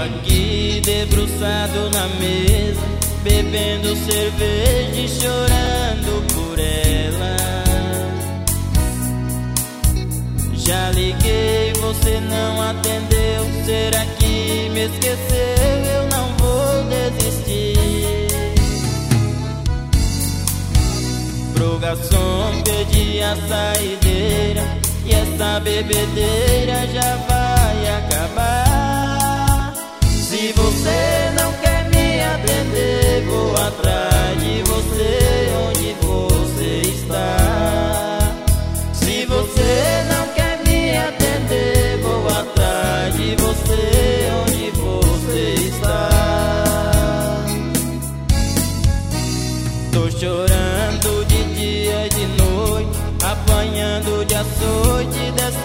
aqui debruçado na mesa, bebendo cerveja e chorando por ela. Já liguei, você não atendeu. Será que me esqueceu? Eu não vou desistir. Pro garçom pedi a saideira, e essa bebedeira já vai acabar. Se você não quer me atender, vou atrás de você onde você está. Se você não quer me atender, vou atrás de você onde você está. Tô chorando de dia e de noite, apanhando de açoite dessa